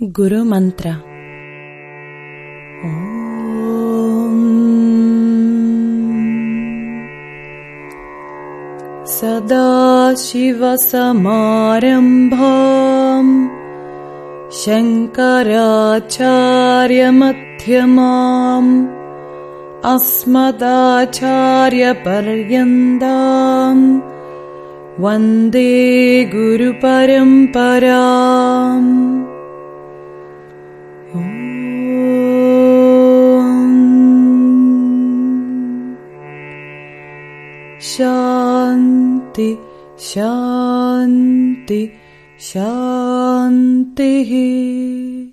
गुरुमन्त्र। सदाशिवसमारम्भाम् शङ्कराचार्यमध्यमाम् अस्मदाचार्यपर्यन्ताम् वन्दे गुरुपरम्पराम्। शान्ति शान्ति शान्तिः।